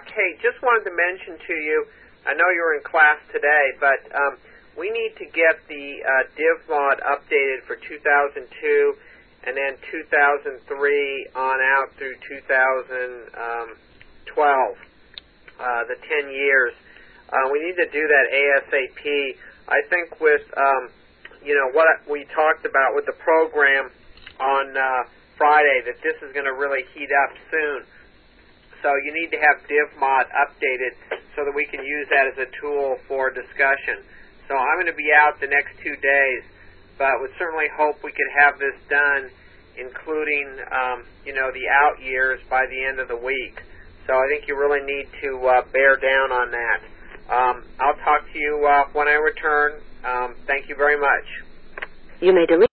Kate, just wanted to mention to you, I know you were in class today, but we need to get the DivMod updated for 2002 and then 2003 on out through 2012, the 10 years. We need to do that ASAP. I think with, what we talked about with the program on Friday, that this is going to really heat up soon. So you need to have DivMod updated so that we can use that as a tool for discussion. So I'm going to be out the next 2 days, but would certainly hope we could have this done, including, the out years by the end of the week. So I think you really need to bear down on that. I'll talk to you when I return. Thank you very much. You may delete.